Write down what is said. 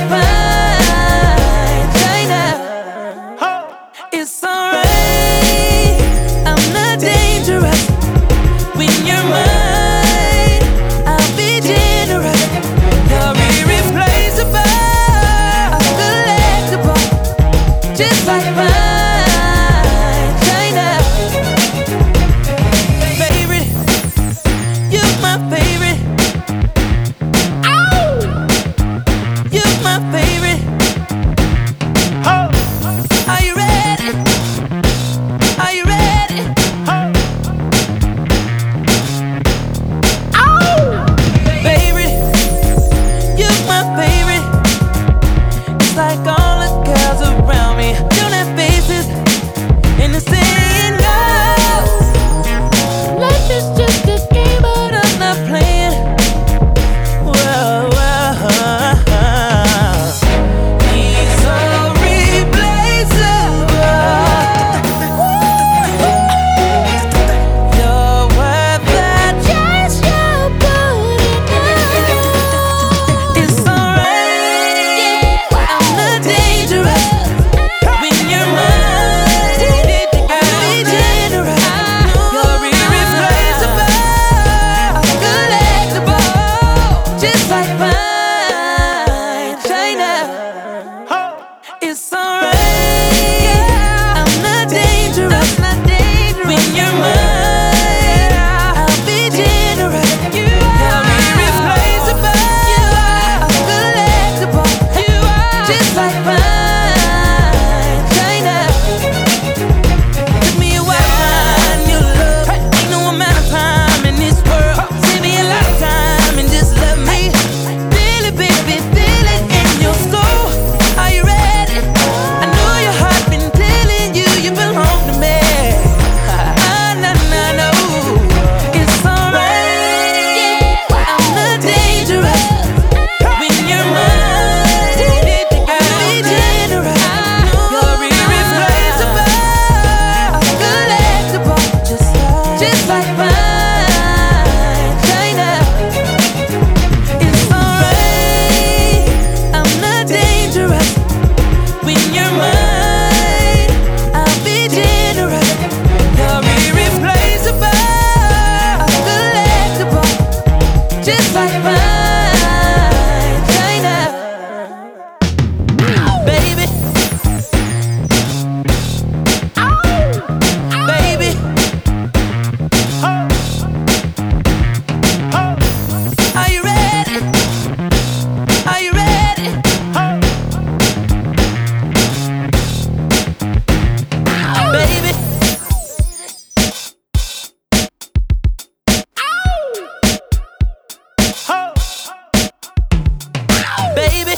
fine China. It's alright, I'm not dangerous. When you're mine, I'll be generous. You're irreplaceable, collectible, just like fine China. Favorite, you're my favorite. Ow! You're my favorite. Are you ready? Are you ready? Ow! Favorite, you're my favorite. It's like all the girls around me don't have faces, and they're saying no. Life is just a game, but I'm not playing. Whoa, whoa. He's so replaceable. You're worth that. Just your good enough. It's alright, I'm not dangerous. When you're mine, I'll be generous. You're irreplaceable, collectible, just like fine China. It's alright, I'm not dangerous. When you're mine, I'll be generous. You're irreplaceable, collectible, just like fine China. Give me a wine, your love. Ain't no amount of time in this world. Save me a lot of time and just love me. Feel it, baby, feel it in your soul. Are you ready? I know your heart been telling you you belong to me. No. It's alright, I'm not dangerous. When you're mine, I'll be generous. You're irreplaceable, collectible, just like fine China. It's alright, I'm not dangerous. When you're mine, I'll be generous. You're irreplaceable, collectible, just like fine China. Baby, baby, are you ready? Are you ready? Baby, baby.